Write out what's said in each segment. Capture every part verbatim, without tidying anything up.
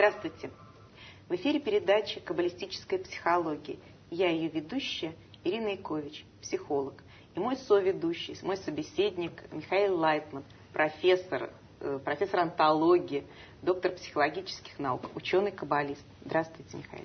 Здравствуйте! В эфире передача «Каббалистическая психология». Я ее ведущая Ирина Якович, психолог. И мой соведущий, мой собеседник Михаил Лайтман, профессор, э, профессор онтологии, доктор психологических наук, ученый-каббалист. Здравствуйте, Михаил.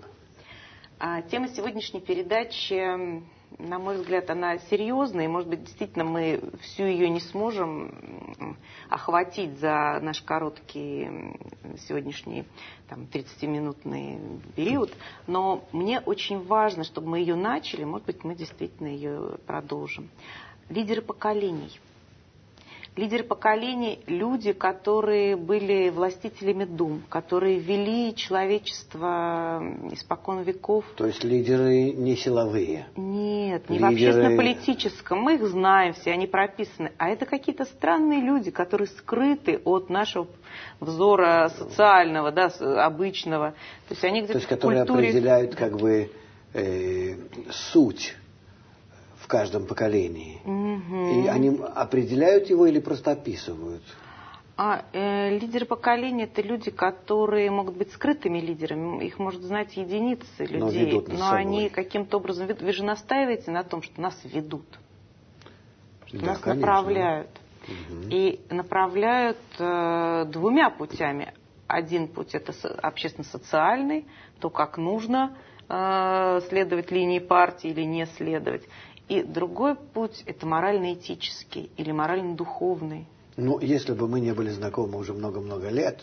А, тема сегодняшней передачи, на мой взгляд, она серьезная, и, может быть, действительно мы всю ее не сможем охватить за наш короткий сегодняшний там, тридцатиминутный период, но мне очень важно, чтобы мы ее начали, может быть, мы действительно ее продолжим. Лидеры поколений. Лидеры поколений – люди, которые были властителями дум, которые вели человечество испокон веков. То есть лидеры не силовые? Нет, не лидеры... в общественно-политическом. Мы их знаем все, они прописаны. А это какие-то странные люди, которые скрыты от нашего взора социального, да, обычного. То есть они где-то То есть которые в культуре... определяют как бы э, суть в каждом поколении. Угу. И они определяют его или просто описывают? А э, лидеры поколения – это люди, которые могут быть скрытыми лидерами. Их может знать единицы людей. Но ведут Но собой. они каким-то образом ведут. Вы же настаиваете на том, что нас ведут. Что Да, нас конечно. направляют. Угу. И направляют э, двумя путями. Один путь – это общественно-социальный, то, как нужно э, следовать линии партии или не следовать. И другой путь – это морально-этический или морально-духовный. Ну, если бы мы не были знакомы уже много-много лет,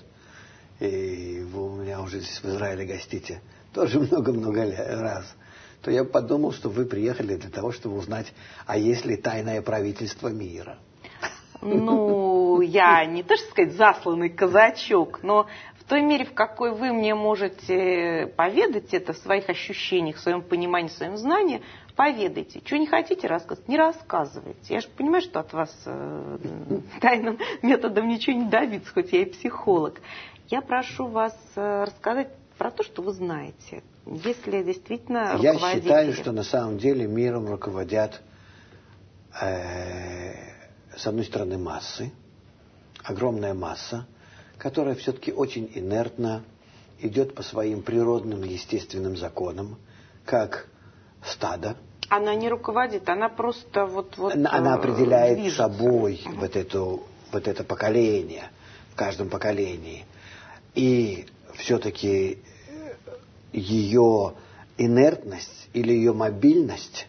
и вы у меня уже здесь в Израиле гостите тоже много-много раз, то я подумал, что вы приехали для того, чтобы узнать, а есть ли тайное правительство мира. Ну, я не то, что сказать, засланный казачок, но в той мере, в какой вы мне можете поведать это в своих ощущениях, в своем понимании, в своем знании, поведайте. Что не хотите рассказывать, не рассказывайте. Я же понимаю, что от вас э, тайным методом ничего не добиться, хоть я и психолог. Я прошу вас э, рассказать про то, что вы знаете. Если действительно руководители... Я считаю, что на самом деле миром руководят, э, с одной стороны, массы, огромная масса, которая все-таки очень инертно идет по своим природным, естественным законам, как стадо. Она не руководит, она просто вот... вот она определяет движется. собой Угу. вот, эту, вот это поколение, в каждом поколении. И все-таки ее инертность или ее мобильность,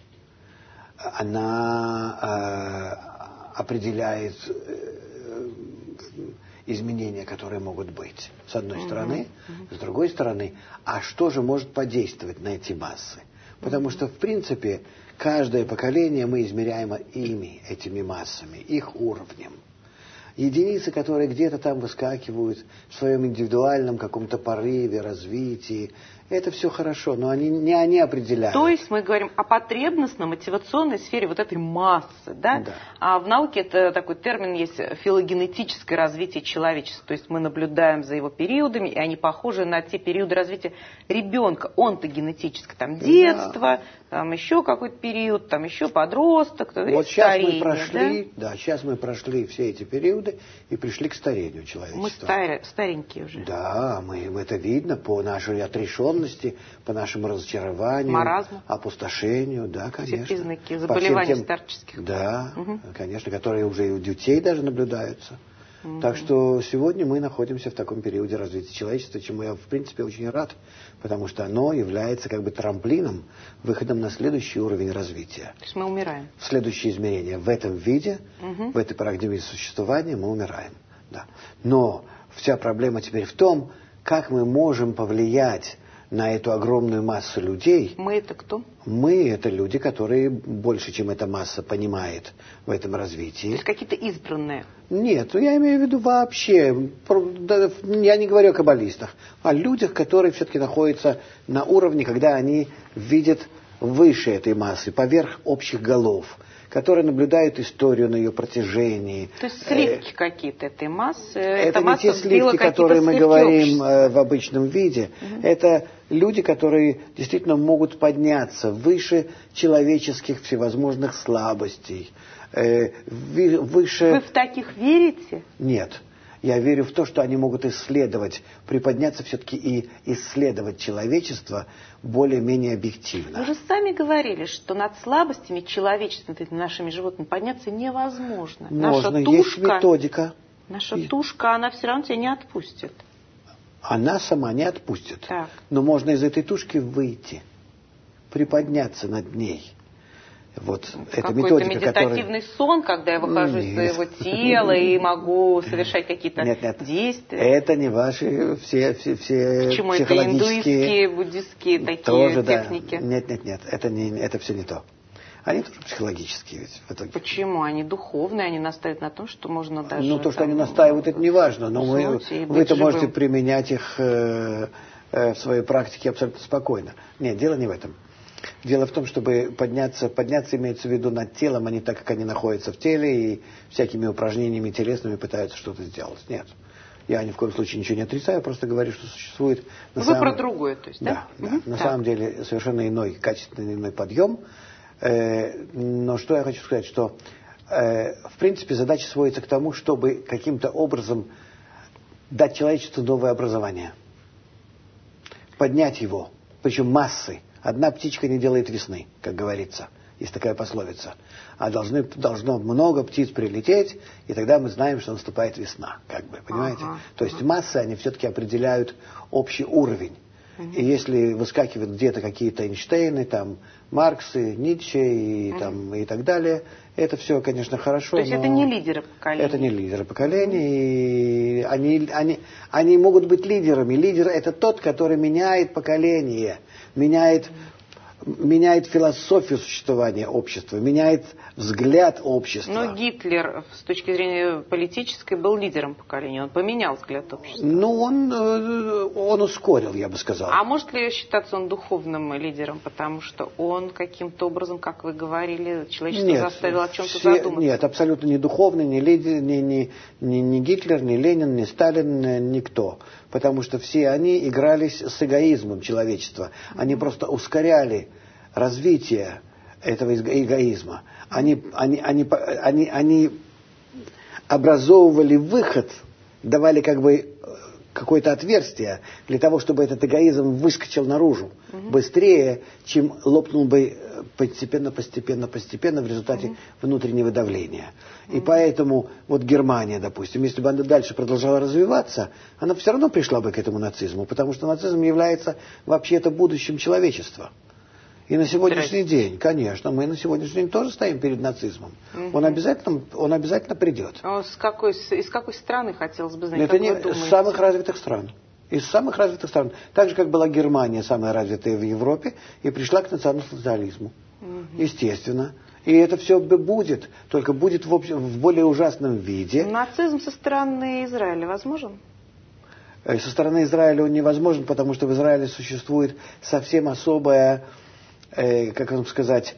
она э, определяет э, изменения, которые могут быть. С одной uh-huh. стороны. Uh-huh. С другой стороны, а что же может подействовать на эти массы? Потому uh-huh. что, в принципе, каждое поколение мы измеряем ими, этими массами, их уровнем. Единицы, которые где-то там выскакивают в своем индивидуальном каком-то порыве, развитии, это все хорошо, но они, не они определяют. То есть мы говорим о потребностно-мотивационной сфере вот этой массы, да? Да. А в науке это такой термин есть филогенетическое развитие человечества. То есть мы наблюдаем за его периодами, и они похожи на те периоды развития ребенка. Он-то генетическое, там детство, да. там еще какой-то период, там еще подросток, вот сейчас старение, мы прошли, да? да, сейчас мы прошли все эти периоды и пришли к старению человечества. Мы старе, старенькие уже. Да, мы, это видно по нашей отрешенности, по нашему разочарованию, маразму, опустошению, да, конечно. Все признаки заболеваний тем, старческих. Да, угу. конечно, которые уже и у детей даже наблюдаются. Угу. Так что сегодня мы находимся в таком периоде развития человечества, чему я, в принципе, очень рад, потому что оно является как бы трамплином, выходом на следующий уровень развития. То есть мы умираем. В следующее измерение. В этом виде, угу. в этой парадигме существования мы умираем. Да. Но вся проблема теперь в том, как мы можем повлиять на эту огромную массу людей. Мы это кто? Мы это люди, которые больше, чем эта масса понимает в этом развитии. То есть какие-то избранные? Нет, ну я имею в виду вообще, я не говорю о каббалистах, о людях, которые все-таки находятся на уровне, когда они видят выше этой массы, поверх общих голов, которые наблюдают историю на ее протяжении. То есть сливки э, какие-то этой массы? Это не те сливки, которые мы говорим э, в обычном виде. Угу. Это люди, которые действительно могут подняться выше человеческих всевозможных слабостей. Э, выше... Вы в таких верите? Нет. Я верю в то, что они могут исследовать, приподняться все-таки и исследовать человечество более-менее объективно. Вы же сами говорили, что над слабостями человечества, над нашими животными, подняться невозможно. Можно, наша есть тушка, методика. Наша тушка, она все равно тебя не отпустит. Она сама не отпустит. Так. Но можно из этой тушки выйти, приподняться над ней. Вот это какой-то методика, медитативный которая... сон, когда я выхожу из своего тела и могу совершать какие-то нет, нет. действия. Это не ваши все, все, все Почему это психологические... индуистские, буддистские такие тоже, техники? Да. Нет, нет, нет, это, не, это все не то. Они тоже психологические ведь в итоге. Почему? Они духовные, они настаивают на том, что можно даже... Ну, то, что там, они настаивают, это не важно, но вы, вы-то живым. можете применять их э, э, в своей практике абсолютно спокойно. Нет, дело не в этом. Дело в том, чтобы подняться, подняться имеется в виду над телом, а не так, как они находятся в теле и всякими упражнениями телесными пытаются что-то сделать. Нет. Я ни в коем случае ничего не отрицаю, просто говорю, что существует... На Вы самом... про другое, то есть, да? Да, угу. да. На так. самом деле совершенно иной, качественный иной подъем. Э, но что я хочу сказать, что э, в принципе задача сводится к тому, чтобы каким-то образом дать человечеству новое образование. Поднять его, причем массы. Одна птичка не делает весны, как говорится. Есть такая пословица. А должны, должно много птиц прилететь, и тогда мы знаем, что наступает весна. Как бы, понимаете? Ага, То есть ага. массы, они все-таки определяют общий уровень. Угу. И если выскакивают где-то какие-то Эйнштейны, там, Марксы, Ницше и, угу. там, и так далее, это все, конечно, хорошо. То есть это не лидеры поколения? Это не лидеры поколения. И они, они, они могут быть лидерами. Лидер – это тот, который меняет поколение, меняет, меняет философию существования общества, меняет взгляд общества. Но Гитлер, с точки зрения политической, был лидером поколения. Он поменял взгляд общества. Ну, он, он ускорил, я бы сказал. А может ли считаться он духовным лидером, потому что он каким-то образом, как вы говорили, человечество нет, заставил о чем-то все, задуматься? Нет, абсолютно не духовный, ни, лидер, ни, ни, ни, ни Гитлер, ни Ленин, ни Сталин, никто. Потому что все они игрались с эгоизмом человечества. Они mm-hmm. просто ускоряли развитие этого эгоизма. Они, они, они, они, они образовывали выход, давали как бы какое-то отверстие для того, чтобы этот эгоизм выскочил наружу угу. быстрее, чем лопнул бы постепенно, постепенно, постепенно в результате угу. внутреннего давления. Угу. И поэтому вот Германия, допустим, если бы она дальше продолжала развиваться, она все равно пришла бы к этому нацизму, потому что нацизм является вообще-то будущим человечества. И на сегодняшний день, конечно, мы на сегодняшний день тоже стоим перед нацизмом. Угу. Он обязательно, он обязательно придет. А с какой, из какой страны, хотелось бы знать, Это как не, вы думаете? Из самых развитых стран. Из самых развитых стран. Так же, как была Германия, самая развитая в Европе, и пришла к национал-социализму. Угу. Естественно. И это все будет, только будет в, общем, в более ужасном виде. Нацизм со стороны Израиля возможен? Со стороны Израиля он невозможен, потому что в Израиле существует совсем особая... как вам сказать,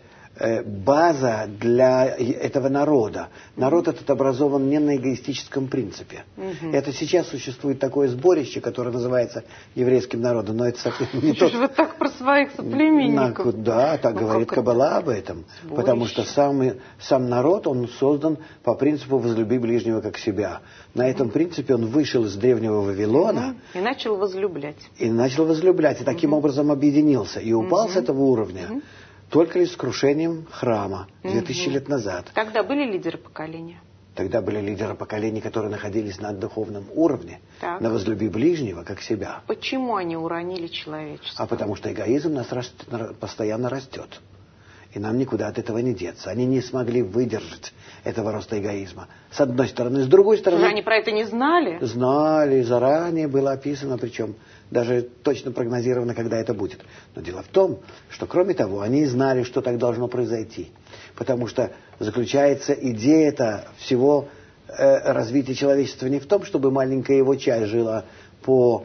база для этого народа. Народ этот образован не на эгоистическом принципе. Угу. Это сейчас существует такое сборище, которое называется еврейским народом, но это совсем не то. Вы так про своих соплеменников. Да, так ну, говорит Каббала об этом. Сборище. Потому что сам, сам народ, он создан по принципу «возлюби ближнего как себя». На этом угу. принципе он вышел из древнего Вавилона. Угу. И начал возлюблять. И начал возлюблять, и таким угу. образом объединился. И упал угу. с этого уровня. Угу. Только лишь с крушением храма две тысячи угу. лет назад. Тогда были лидеры поколения? Тогда были лидеры поколений, которые находились на духовном уровне, так. на возлюби ближнего, как себя. Почему они уронили человечество? А потому что эгоизм нас растет, постоянно растет. И нам никуда от этого не деться. Они не смогли выдержать этого роста эгоизма. С одной стороны. С другой стороны... Что, они про это не знали? Знали. Заранее было описано, причем даже точно прогнозировано, когда это будет. Но дело в том, что кроме того, они знали, что так должно произойти. Потому что заключается идея-то всего э, развития человечества не в том, чтобы маленькая его часть жила по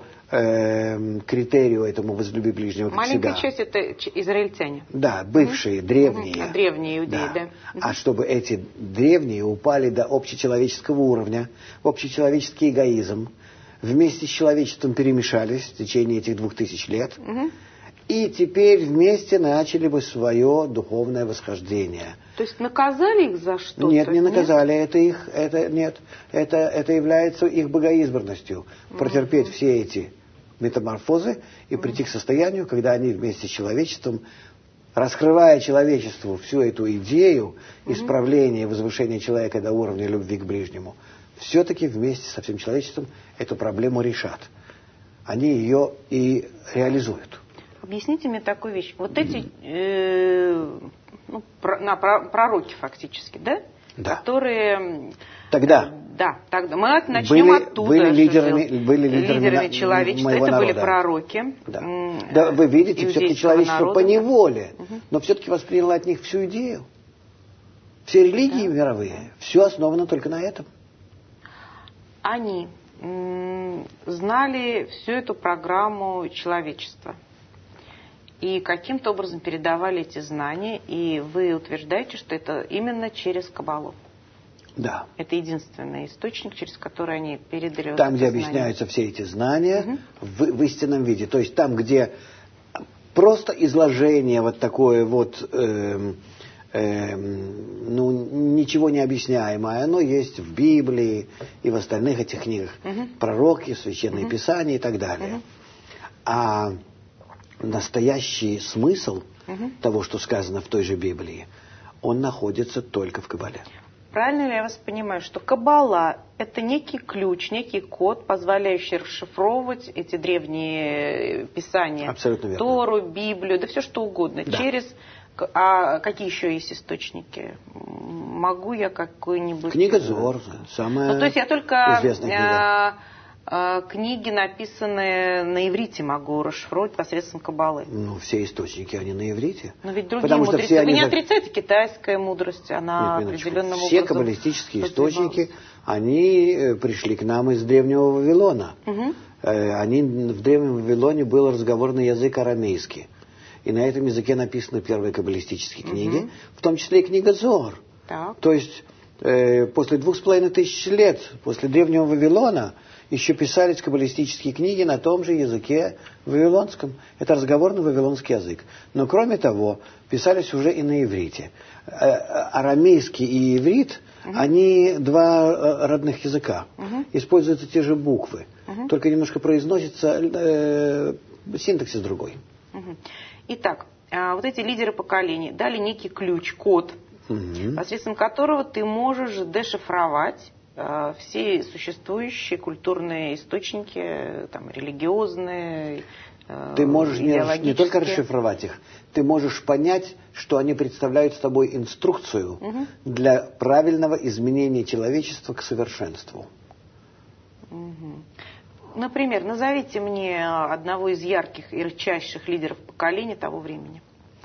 э, критерию этому «возлюби ближнего как маленькая себя». Часть – это израильтяне. Да, бывшие, угу. древние. Угу. Древние иудеи, да. да. Угу. А чтобы эти древние упали до общечеловеческого уровня, в общечеловеческий эгоизм, вместе с человечеством перемешались в течение этих двух тысяч лет, угу. и теперь вместе начали бы свое духовное восхождение – То есть наказали их за что-то? Нет, не наказали. Нет? Это их, это нет, это это является их богоизбранностью mm-hmm. протерпеть все эти метаморфозы и mm-hmm. прийти к состоянию, когда они вместе с человечеством, раскрывая человечеству всю эту идею mm-hmm. исправления и возвышения человека до уровня любви к ближнему, все-таки вместе со всем человечеством эту проблему решат. Они ее и реализуют. Объясните мне такую вещь. Вот эти э, ну, про, на, про, пророки фактически, да? Да. Которые... Тогда. Да, тогда. Мы начнем были, оттуда. Были лидерами, были лидерами, лидерами человечества. Это народа. были пророки. Да, да вы видите, все-таки человечество народа, по неволе, да. но все-таки восприняло от них всю идею. Все религии да. мировые, все основано только на этом. Они м- знали всю эту программу человечества. И каким-то образом передавали эти знания, и вы утверждаете, что это именно через Каббалу. Да. Это единственный источник, через который они передали. Там, вот где знания. Объясняются все эти знания угу. в, в истинном виде. То есть там, где просто изложение вот такое вот, э, э, ну, ничего не объясняемое, оно есть в Библии и в остальных этих книгах. Угу. Пророки, Священные угу. Писания и так далее. Угу. А настоящий смысл угу. того, что сказано в той же Библии, он находится только в Каббале. Правильно ли я вас понимаю, что Каббала – это некий ключ, некий код, позволяющий расшифровывать эти древние писания? Абсолютно верно. Тору, Библию, да все что угодно. Да. Через... А какие еще есть источники? Могу я какой-нибудь... Книга Зор, самая ну, то есть я только известная книга. Книги, написанные на иврите, могу расшифровать посредством Каббалы. Ну, все источники, они на иврите. Но ведь другие Потому мудрецы, что все вы не за... отрицаете китайская мудрость, она Нет, определенным все образом... Все каббалистические источники, они пришли к нам из Древнего Вавилона. Угу. Они, в Древнем Вавилоне был разговорный язык арамейский. И на этом языке написаны первые каббалистические книги, угу. в том числе и книга Зор. Так. То есть э, после двух с половиной тысяч лет, после Древнего Вавилона, еще писались каббалистические книги на том же языке вавилонском. Это разговорный вавилонский язык. Но кроме того, писались уже и на иврите. Арамейский и иврит, угу. они два родных языка. Угу. Используются те же буквы. Угу. Только немножко произносится э, синтаксис другой. Угу. Итак, вот эти лидеры поколений дали некий ключ, код, угу. посредством которого ты можешь дешифровать все существующие культурные источники, там, религиозные, ты можешь не, не только расшифровать их, ты можешь понять, что они представляют с тобой инструкцию угу. для правильного изменения человечества к совершенству. Угу. Например, назовите мне одного из ярких и ярчайших лидеров поколения того времени.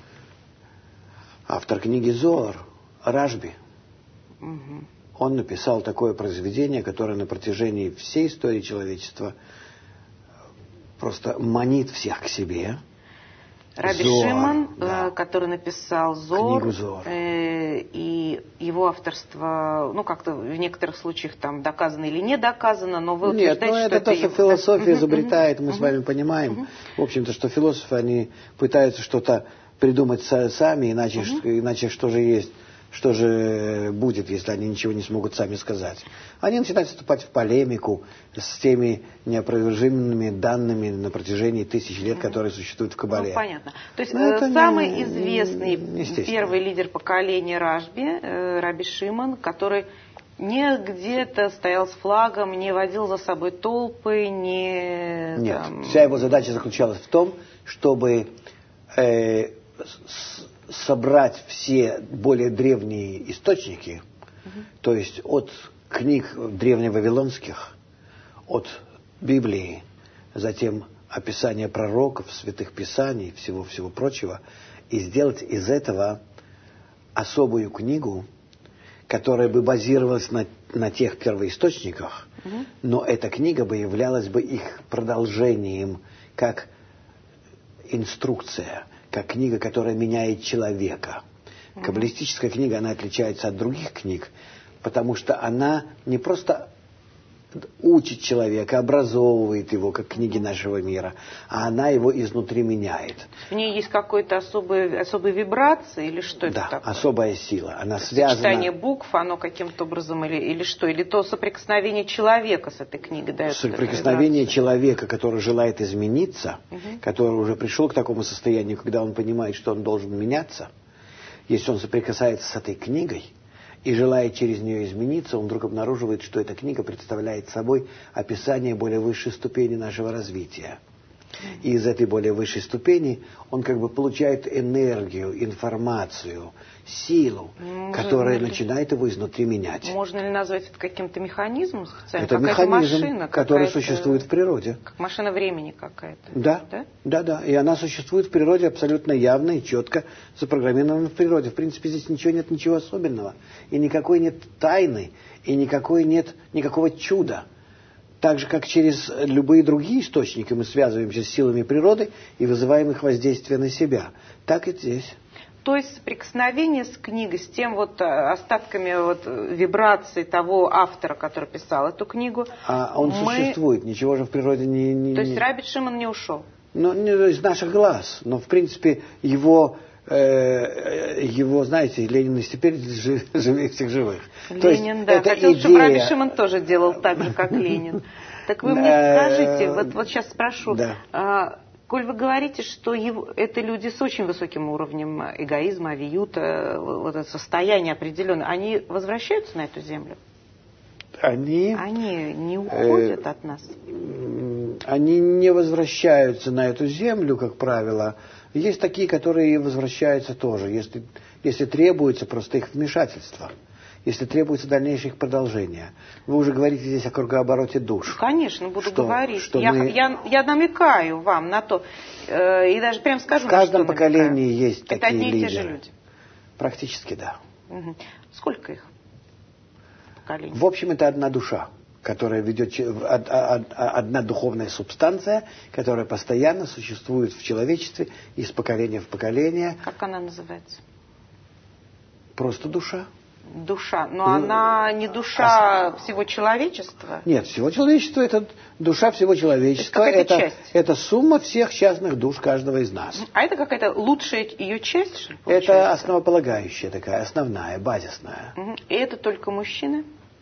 Автор книги Зоар, Рашби. Угу. Он написал такое произведение, которое на протяжении всей истории человечества просто манит всех к себе. Раби Зоар, Шимон, да. который написал Зор, книгу Зор. Э, и его авторство, ну, как-то в некоторых случаях там доказано или не доказано, но вы Нет, утверждаете, ну, что это, это то, что его... философия uh-huh, изобретает, uh-huh, мы uh-huh. с вами понимаем. Uh-huh. В общем-то, что философы, они пытаются что-то придумать сами, иначе, uh-huh. иначе что же есть, что же будет, если они ничего не смогут сами сказать. Они начинают вступать в полемику с теми неопровержимыми данными на протяжении тысяч лет, uh-huh. которые существуют в Кабале. Ну, понятно. То есть ну, э, самый не, известный первый лидер поколения Рашби, э, Раби Шимон, который не где-то стоял с флагом, не водил за собой толпы, не... Нет, там... вся его задача заключалась в том, чтобы э, с, собрать все более древние источники, угу. то есть от книг древневавилонских, от Библии, затем описания пророков, святых писаний, всего-всего прочего, и сделать из этого особую книгу, которая бы базировалась на, на тех первоисточниках, угу. но эта книга бы являлась бы их продолжением, как инструкция, как книга, которая меняет человека. Угу. Каббалистическая книга, она отличается от других книг, потому что она не просто учит человека, образовывает его, как книги нашего мира, а она его изнутри меняет. В ней есть какой-то особый, особые вибрации или что да, это такое? Да, особая сила. Она связана... Сочетание букв, оно каким-то образом или, или что? Или то соприкосновение человека с этой книгой дает? Соприкосновение человека, который желает измениться, угу. который уже пришел к такому состоянию, когда он понимает, что он должен меняться. Если он соприкасается с этой книгой и желает через нее измениться, он вдруг обнаруживает, что эта книга представляет собой описание более высшей ступени нашего развития. И из этой более высшей ступени он как бы получает энергию, информацию, силу, можно которая ли, начинает его изнутри менять. Можно ли назвать это каким-то механизмом специальным? Это какая-то механизм, машина, который существует в природе. Как машина времени какая-то. Да, да, да, да. И она существует в природе абсолютно явно и четко запрограммирована в природе. В принципе, здесь ничего нет, ничего особенного. И никакой нет тайны, и никакой нет никакого чуда. Так же, как через любые другие источники мы связываемся с силами природы и вызываем их воздействие на себя. Так и здесь. То есть соприкосновение с книгой, с тем вот остатками вот вибраций того автора, который писал эту книгу. А он мы... существует, ничего же в природе не... не То есть Раби Шимон не ушел? Ну, не из наших глаз, но в принципе его... его, знаете, Ленин из теперь живее всех живых. Ленин, да. Хотел, идея... чтобы Раби Шимон тоже делал так же, как Ленин. Так вы мне скажите, вот, вот сейчас спрошу, да. Коль вы говорите, что его, это люди с очень высоким уровнем эгоизма, авиюта, вот это состояние определенное, они возвращаются на эту землю? Они... Они не уходят э, от нас? Они не возвращаются на эту землю, как правило. Есть такие, которые возвращаются тоже, если, если требуется просто их вмешательство, если требуется дальнейшее их продолжение. Вы уже говорите здесь о кругообороте душ. Конечно, буду что, говорить. Что я, мы... я, я намекаю вам на то, э, и даже прям скажу, в каждом что поколении намекаю. есть Это такие одни и лидеры. те же люди? Практически да. Угу. Сколько их поколений? В общем, это одна душа, которая ведет, одна духовная субстанция, которая постоянно существует в человечестве из поколения в поколение. Как она называется? Просто душа. Душа. Но она не душа а... всего человечества? Нет, всего человечества это душа всего человечества. Это, часть. это сумма всех частных душ каждого из нас. А это какая-то лучшая ее часть? Что ли, это основополагающая такая, основная, базисная. Угу. И это только мужчины?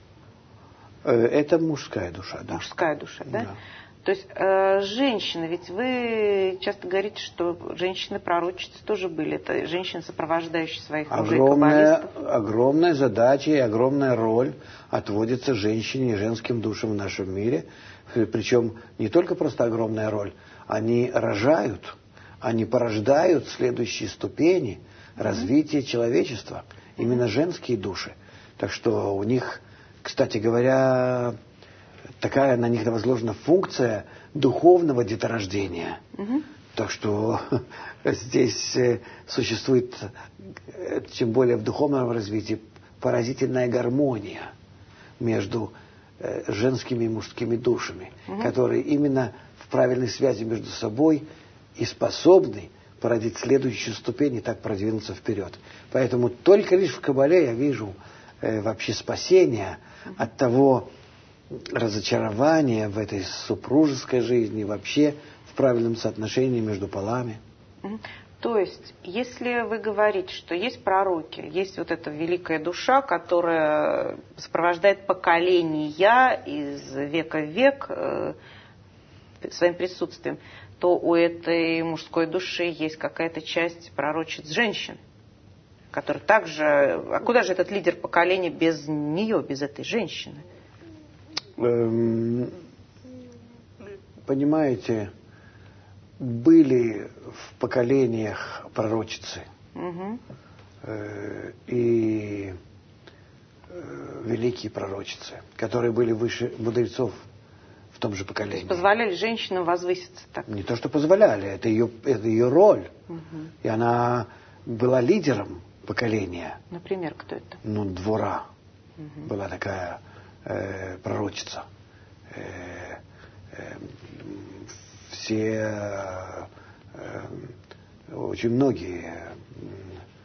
Это мужская душа, да. Мужская душа, да? Да. То есть э, женщины, ведь вы часто говорите, что женщины-пророчицы тоже были. Это женщины, сопровождающие своих мужей каббалистов. Огромная задача и огромная роль отводится женщине и женским душам в нашем мире. Причем не только просто огромная роль. Они рожают, они порождают следующие ступени развития mm-hmm. человечества. Именно mm-hmm. женские души. Так что у них, кстати говоря... такая на них возложена функция духовного деторождения. Угу. Так что здесь существует, тем более в духовном развитии, поразительная гармония между женскими и мужскими душами, угу. которые именно в правильной связи между собой и способны породить следующую ступень и так продвинуться вперед. Поэтому только лишь в Кабале я вижу вообще спасение угу. от того, разочарование в этой супружеской жизни, вообще в правильном соотношении между полами. То есть, если вы говорите, что есть пророки, есть вот эта великая душа, которая сопровождает поколения из века в век э, своим присутствием, то у этой мужской души есть какая-то часть пророчиц женщин, которые также... А куда же этот лидер поколения без нее, без этой женщины? Понимаете, были в поколениях пророчицы угу. э, и э, великие пророчицы, которые были выше мудрецов в том же поколении. То есть позволяли женщинам возвыситься так? Не то, что позволяли, это ее, это ее роль. Угу. И она была лидером поколения. Например, кто это? Ну, Двора угу. была такая... Э, пророчица. Э, э, все, э, очень многие.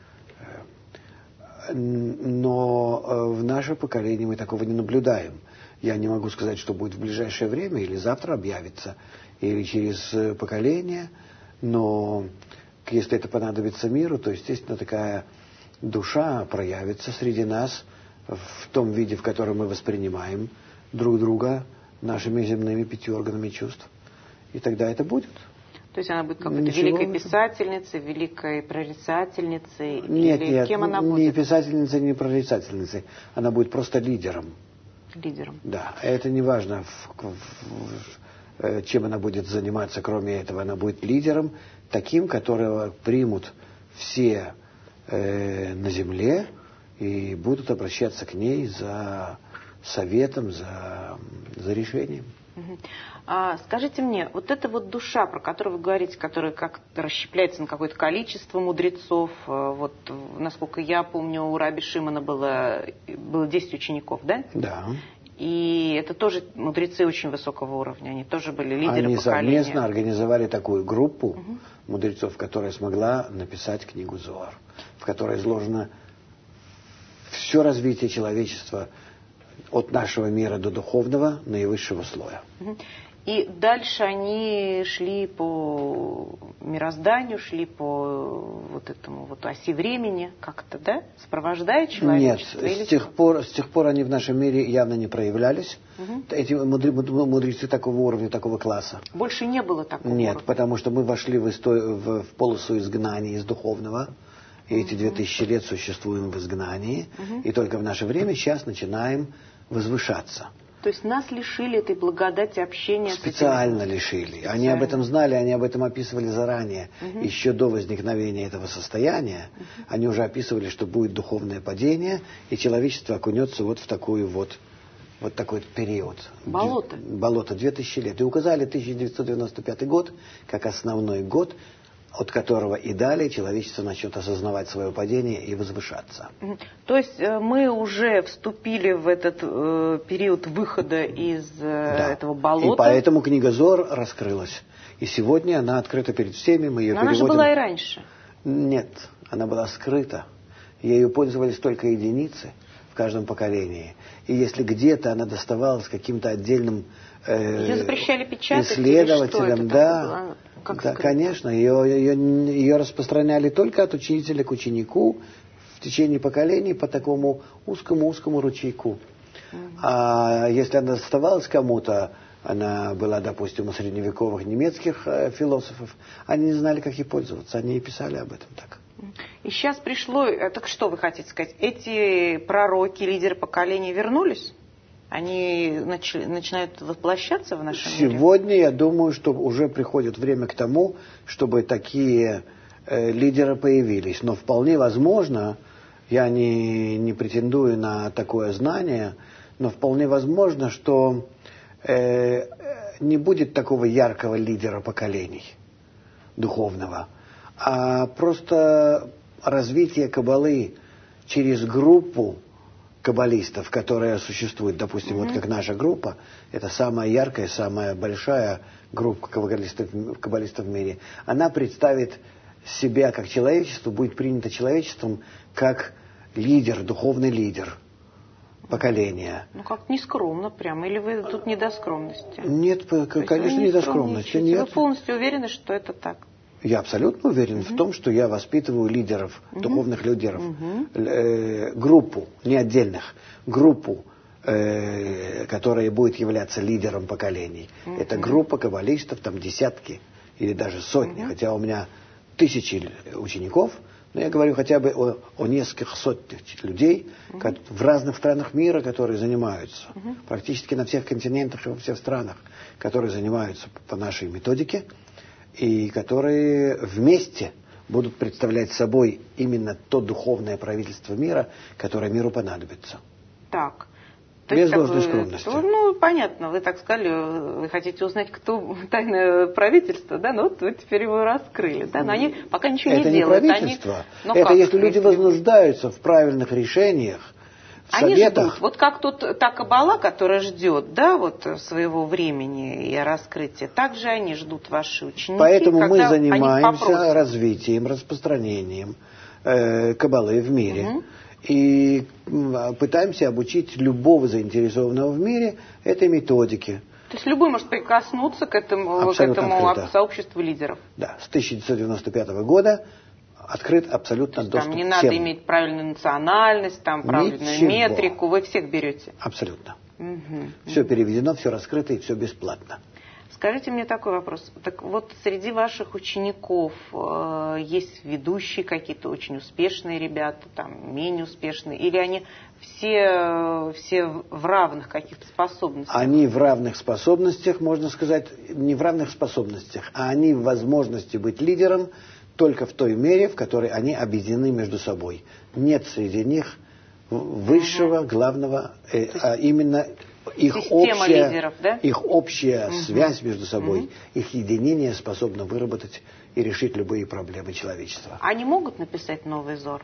Э, но в наше поколение мы такого не наблюдаем. Я не могу сказать, что будет в ближайшее время, или завтра объявится, или через поколение, но если это понадобится миру, то, естественно, такая душа проявится среди нас в том виде, в котором мы воспринимаем друг друга нашими земными пятью органами чувств. И тогда это будет. То есть она будет какой-то великой писательницей, великой прорицательницей? Нет, или нет, кем она не будет? писательницей, не прорицательницей. Она будет просто лидером. Лидером. Да, это не важно, чем она будет заниматься, кроме этого. Она будет лидером, таким, которого примут все э, на земле и будут обращаться к ней за советом, за, за решением. А, скажите мне, вот эта вот душа, про которую вы говорите, которая как-то расщепляется на какое-то количество мудрецов, вот, насколько я помню, у Раби Шимона было, было десять учеников, да? Да. И это тоже мудрецы очень высокого уровня, они тоже были лидеры они поколения. Они совместно организовали такую группу угу. мудрецов, которая смогла написать книгу Зоар, в которой изложено все развитие человечества от нашего мира до духовного, наивысшего слоя. И дальше они шли по мирозданию, шли по вот этому вот оси времени, как-то, да? Сопровождая человечество? Нет, или с тех, пор, с тех пор они в нашем мире явно не проявлялись. Угу. Эти мудрецы такого уровня, такого класса. Больше не было такого Нет, уровня? потому что мы вошли в, историю, в, в полосу изгнания из духовного. И эти две тысячи лет существуем в изгнании. Угу. И только в наше время сейчас начинаем возвышаться. То есть нас лишили этой благодати общения? Специально с этими... лишили. Специально. Они об этом знали, они об этом описывали заранее. Угу. Еще до возникновения этого состояния. Угу. Они уже описывали, что будет духовное падение, и человечество окунется вот в такую вот, вот такой период. Болото. Болото, две тысячи лет. И указали тысяча девятьсот девяносто пятый год как основной год, от которого и далее человечество начнет осознавать свое падение и возвышаться. То есть мы уже вступили в этот э, период выхода из э, да. этого болота. И поэтому книга Зоар раскрылась. И сегодня она открыта перед всеми, мы ее Но переводим. Она же была и раньше. Нет, она была скрыта. Ею пользовались только единицы в каждом поколении. И если где-то она доставалась каким-то отдельным э, ее запрещали печатать, исследователям, да. Как да, конечно, ее, ее, ее распространяли только от учителя к ученику в течение поколений по такому узкому-узкому ручейку. Mm-hmm. А если она доставалась кому-то, она была, допустим, у средневековых немецких э, философов, они не знали, как ей пользоваться, они и писали об этом так. И сейчас пришло, так что вы хотите сказать, эти пророки, лидеры поколения вернулись? Они начали, начинают воплощаться в нашем Сегодня, мире? Сегодня, я думаю, что уже приходит время к тому, чтобы такие э, лидеры появились. Но вполне возможно, я не, не претендую на такое знание, но вполне возможно, что э, не будет такого яркого лидера поколений духовного, а просто развитие каббалы через группу каббалистов, которая существует, допустим, mm-hmm. вот как наша группа, это самая яркая, самая большая группа каббалистов, каббалистов в мире, она представит себя как человечество, будет принято человечеством как лидер, духовный лидер поколения. Ну, как нескромно прямо, или вы тут не до скромности? Нет, конечно, не до скромности. Нет. Вы полностью уверены, что это так? Я абсолютно уверен uh-huh. в том, что я воспитываю лидеров, uh-huh. духовных лидеров, uh-huh. э, группу, не отдельных, группу, э, которая будет являться лидером поколений. Uh-huh. Это группа каббалистов, там десятки или даже сотни, uh-huh. хотя у меня тысячи учеников, но я говорю хотя бы о, о нескольких сотнях людей uh-huh. в разных странах мира, которые занимаются, uh-huh. практически на всех континентах и во всех странах, которые занимаются по нашей методике, и которые вместе будут представлять собой именно то духовное правительство мира, которое миру понадобится. Так. То Без ложной скромности. То, ну, понятно, вы так сказали, вы хотите узнать, кто тайное правительство, да, ну вот вы теперь его раскрыли, да, но они пока ничего это не, не делают. Это не правительство, они... это как, если люди вознуждаются в правильных решениях, в Они советах. ждут, вот как тут та каббала, которая ждет, да, вот своего времени и раскрытия, так же они ждут ваши ученики. Поэтому мы занимаемся развитием, распространением э, каббалы в мире. Угу. и пытаемся обучить любого заинтересованного в мире этой методике. То есть любой может прикоснуться к этому, к этому сообществу лидеров? Да, с тысяча девятьсот девяносто пятого года открыт абсолютно доступ там не всем. надо иметь правильную национальность, там, правильную Ничего. метрику, вы всех берете? Абсолютно. Угу. Все переведено, все раскрыто и все бесплатно. Скажите мне такой вопрос. Так вот, среди ваших учеников э, есть ведущие какие-то очень успешные ребята, там, менее успешные, или они все, все в равных каких-то способностях? Они в равных способностях, можно сказать, не в равных способностях, а они в возможности быть лидером только в той мере, в которой они объединены между собой. Нет среди них высшего, главного, э, а именно их общая, лидеров, да? их общая угу. связь между собой, угу. их единение способно выработать и решить любые проблемы человечества. Они могут написать новый Зор?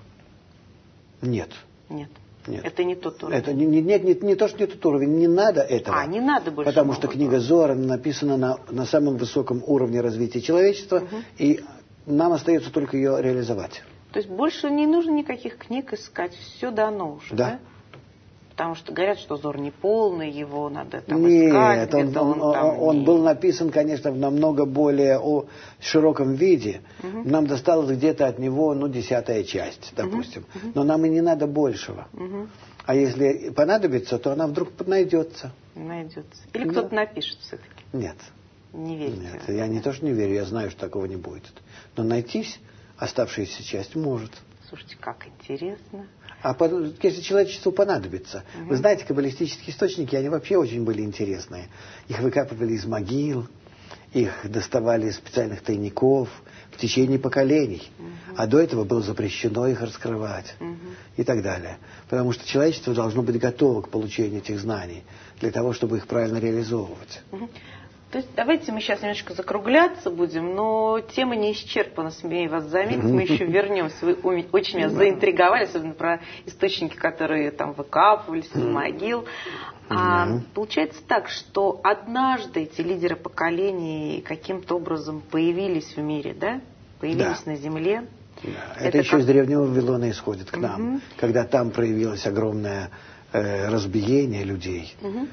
Нет. Нет. Нет. Это не тот уровень. Это не, не, не, не, не то, что не тот уровень, не надо этого. А, не надо больше. Потому что книга Зоар написана на, на самом высоком уровне развития человечества, угу. и нам остается только ее реализовать. То есть больше не нужно никаких книг искать, все дано уже, да? да? Потому что говорят, что Зор не полный, его надо там Нет, искать. Он, он, он, там он не... был написан, конечно, в намного более о широком виде. Угу. Нам досталось где-то от него, ну, десятая часть, допустим. Угу. Но нам и не надо большего. Угу. А если понадобится, то она вдруг найдется. Найдется. Или кто-то да. напишет все-таки. Нет. Не верите? Нет, я не то, что не верю, я знаю, что такого не будет. Но найтись оставшаяся часть может. Слушайте, как интересно. А если человечеству понадобится. Угу. Вы знаете, каббалистические источники, они вообще очень были интересные. Их выкапывали из могил, их доставали из специальных тайников в течение поколений. Угу. А до этого было запрещено их раскрывать. Угу. И так далее. Потому что человечество должно быть готово к получению этих знаний, для того, чтобы их правильно реализовывать. Угу. То есть давайте мы сейчас немножко закругляться будем, но тема не исчерпана, смею вас заметить, мы еще вернемся. Вы очень меня заинтриговали, особенно про источники, которые там выкапывались из могил. А, получается так, что однажды эти лидеры поколений каким-то образом появились в мире, да? Появились да. на Земле. Да. Это, Это еще как... из Древнего Вавилона исходит к нам, угу. когда там проявилась огромная разбиение людей, угу.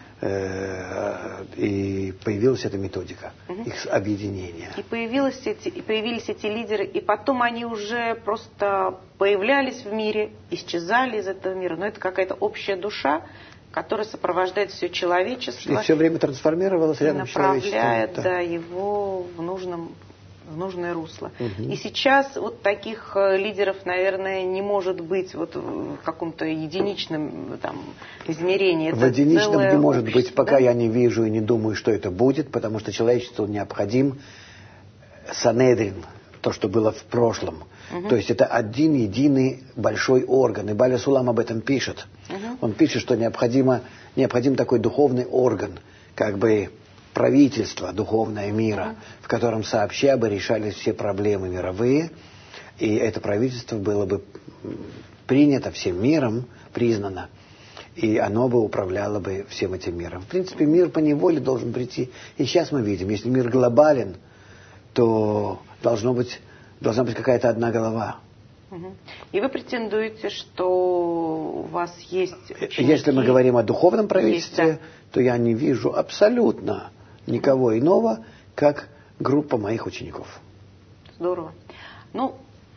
э, и появилась эта методика, угу. их объединения. И, появилось эти, и появились эти лидеры, и потом они уже просто появлялись в мире, исчезали из этого мира, но это какая-то общая душа, которая сопровождает все человечество. И все время трансформировалась рядом с человечеством. Направляет да. Да, его в нужном в нужное русло. Угу. И сейчас вот таких лидеров, наверное, не может быть вот в каком-то единичном там, измерении. Это в единичном не может общество, быть, пока да? я не вижу и не думаю, что это будет, потому что человечеству необходим Санедрин, то, что было в прошлом. Угу. То есть это один единый большой орган. И Баля Сулам об этом пишет. Угу. Он пишет, что необходимо, необходим такой духовный орган, как бы правительство духовное мира, в котором сообща бы решались все проблемы мировые, и это правительство было бы принято всем миром, признано, и оно бы управляло бы всем этим миром. В принципе, мир по неволе должен прийти. И сейчас мы видим, если мир глобален, то должно быть, должна быть какая-то одна голова. И вы претендуете, что у вас есть ученики? Если мы говорим о духовном правительстве, есть, да. то я не вижу абсолютно никого иного, как группа моих учеников. Здорово. Ну,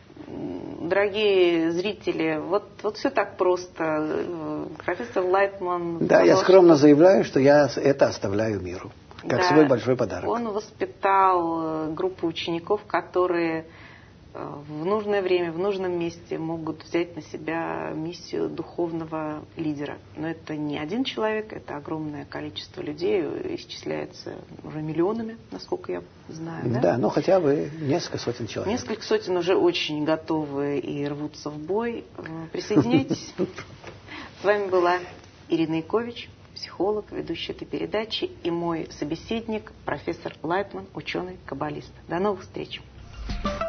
дорогие зрители, вот, вот все так просто. Профессор Лайтман... Да, сказал, я скромно что... заявляю, что я это оставляю миру, как да, свой большой подарок. Он воспитал группу учеников, которые в нужное время, в нужном месте могут взять на себя миссию духовного лидера. Но это не один человек, это огромное количество людей, исчисляется уже миллионами, насколько я знаю. Да, да ну хотя бы несколько сотен человек. Несколько сотен уже очень готовы и рвутся в бой. Присоединяйтесь. С вами была Ирина Якович, психолог, ведущая этой передачи, и мой собеседник, профессор Лайтман, ученый-каббалист. До новых встреч!